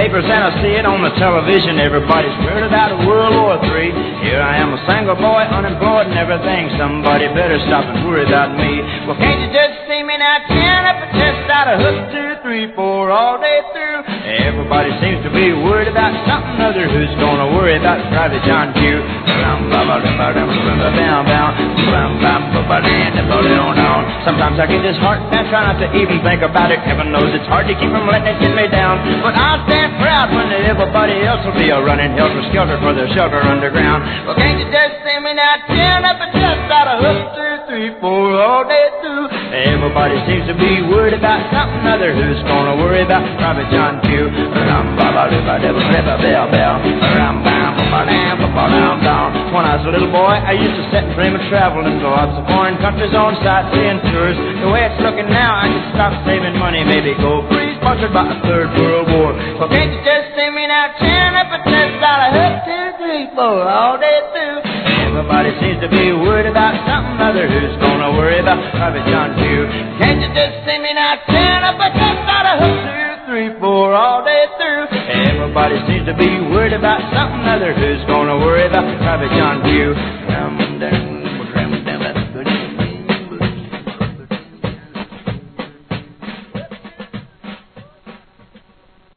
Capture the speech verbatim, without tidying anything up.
papers and I see it on the television. Everybody's worried about a World War Three. Here I am, a single boy, unemployed and everything. Somebody better stop and worry about me. Well, can't you just see me now? Ten up a test out of hook two, three, four all day through. Everybody seems to be worried about something other. Who's gonna worry about Private John Q? Sometimes I get disheartened and try not to even think about it. Heaven knows it's hard to keep from letting it get me down. But I'll stand proud when everybody else will be a running helter-skelter for their shelter underground. Well, can't you just see me now? Ten up a test out of hook two, three, four all day through. Everybody seems to be worried about something other. Who's gonna worry about Private John Q? When I was a little boy, I used to sit and dream of traveling to lots of foreign countries on sightseeing tours. The way it's looking now, I could stop saving money, maybe go free, sponsored by a third world war. Well, can't you just see me now? Ten up a test out of hook two, three, four all day through. Everybody seems to be worried about something other. Who's gonna worry about Private John Q? Can't you just see me now? Ten up a test out of hook two, three, four all day through. Everybody seems to be worried about something other. Who's gonna worry about Private John Q?